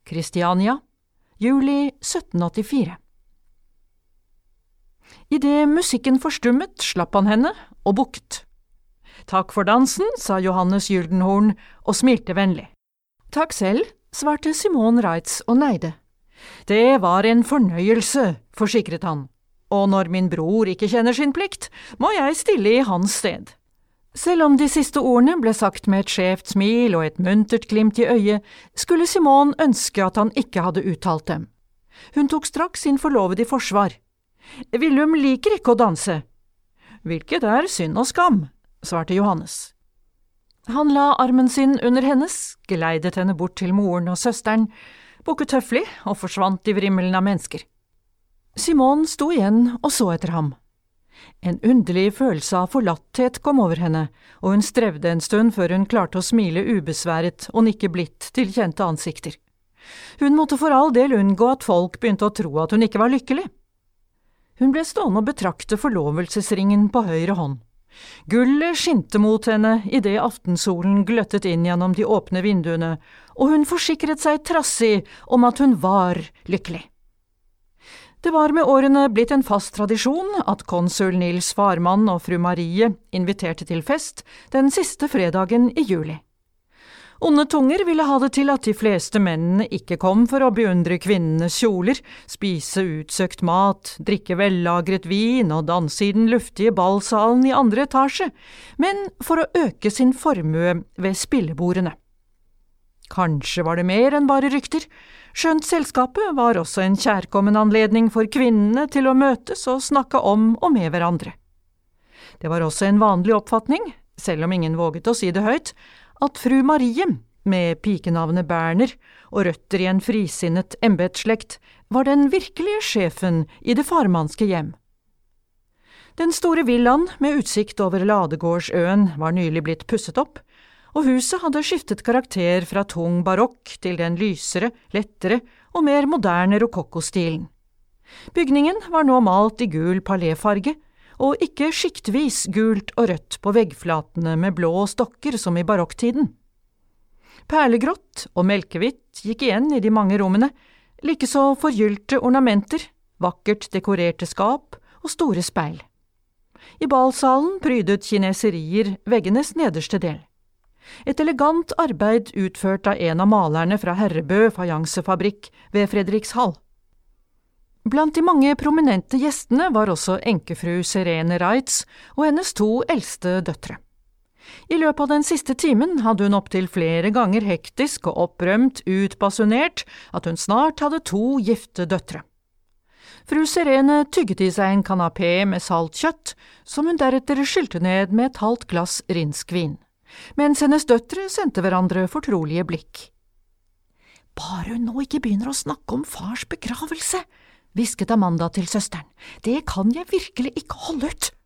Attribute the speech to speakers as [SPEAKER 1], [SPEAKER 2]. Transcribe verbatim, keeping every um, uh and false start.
[SPEAKER 1] Kristiania, juli sytten åttifire. I det musikken forstummet, slapp han henne og bukket. «Takk for dansen», sa Johannes Gyldenhorn og smilte vennlig. «Takk selv», svarte Simone Reitz og neide. «Det var en fornøyelse», forsikret han, «og når min bror ikke kjenner sin plikt, må jeg stille i hans sted». Selv om de siste ordene ble sagt med et skjevt smil og et muntert glimt i øyet, skulle Simone ønske at han ikke hadde uttalt dem. Hun tok straks sin forlovede i forsvar. «Willum liker ikke å danse». «Hvilket er synd og skam», svarte Johannes. Han la armen sin under hennes, geleidet henne bort til moren og søsteren, bukket høflig og forsvant i vrimmelen av mennesker. Simone sto igjen og så etter ham. En underlig følelse av forlatthet kom over henne, og hun strevde en stund før hun klarte å smile ubesværet og nikke blidt til kjente ansikter. Hun måtte for all del unngå at folk begynte å tro at hun ikke var lykkelig. Hun ble stående og betrakte forlovelsesringen på høyre hånd. Gullet skinte mot henne i det aftensolen gløttet inn gjennom de åpne vinduene, og hun forsikret seg trassig om at hun var lykkelig. Det var med årene blitt en fast tradisjon at konsul Nils Farmann og fru Marie inviterte til fest den siste fredagen i juli. Onde tunger ville ha det til at de fleste mennene ikke kom for å beundre kvinnenes kjoler, spise utsøkt mat, drikke vellagret vin og danse i den luftige ballsalen i andre etasje, men for å øke sin formue ved spillebordene. Kanskje var det mer enn bare rykter, skjønt selskapet var også en kjærkommen anledning for kvinnene til å møtes og snakke om og med hverandre. Det var også en vanlig oppfatning, selv om ingen våget å si det høyt, at fru Marie, med pikenavnet Berner og røtter i en frisinnet embetsslekt, var den virkelige sjefen i det farmannske hjem. Den store villaen med utsikt over Ladegårdsøen var nylig blitt pusset opp, og huset hadde skiftet karakter fra tung barokk til den lysere, lettere og mer moderne rokokkostilen. Bygningen var nå malt i gul paléfarge, og ikke skiktvis gult og rødt på veggflatene med blå stokker som i barokktiden. Perlegrått og melkehvitt gikk igjen i de mange rommene, likeså forgylte ornamenter, vakkert dekorerte skap og store speil. I ballsalen prydet kineserier veggenes nederste del. Et elegant arbeid utført av en av malerne fra Herrebø fajansefabrikk ved Fredrikshall. Blant de mange prominente gjestene var også enkefru Serene Reitz og hennes to eldste døtre. I løpet av den siste timen hadde hun opptil flere ganger hektisk og opprømt utbasunert at hun snart hadde to gifte døtre. Fru Serene tygget i seg en kanapé med salt kjøtt, som hun deretter skylte ned med et halvt glass rinskvin, mens hennes døtre sendte hverandre fortrolige blikk. «Bare hun nå ikke begynner å snakke om fars begravelse», hvisket Amanda til søsteren. «Det kan jeg virkelig ikke holde ut!»